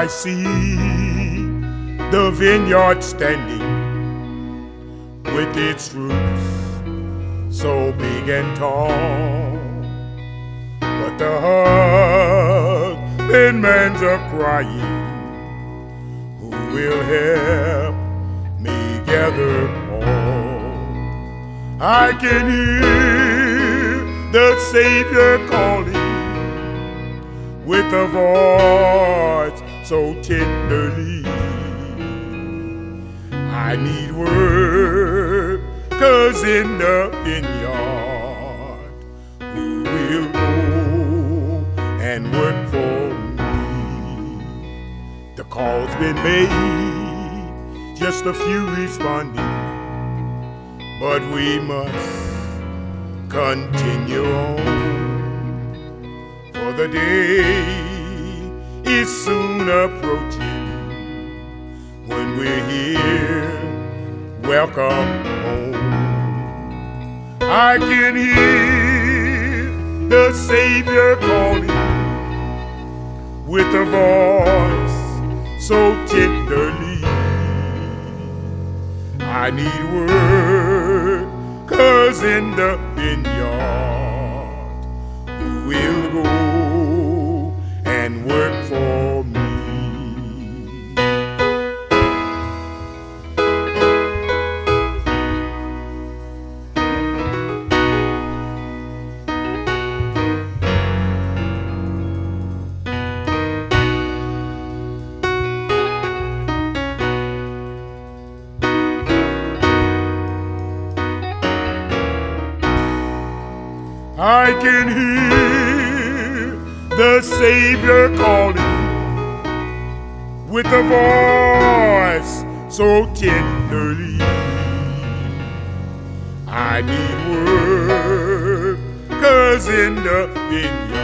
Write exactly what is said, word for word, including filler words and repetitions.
I see the vineyard standing with its fruits so big and tall, but the husbandmen's are crying, who will help me gather all? I can hear the Savior calling with a voice so tenderly. I need workers in the vineyard who will go and work for me. The call's been made, just a few responding, but we must continue on, for the day is soon approaching when we're here, welcome home. I can hear the Savior calling with a voice so tenderly. I need workers in the vineyard who will go and work for me. I can hear the Savior calling with a voice so tenderly. I need workers in the vineyard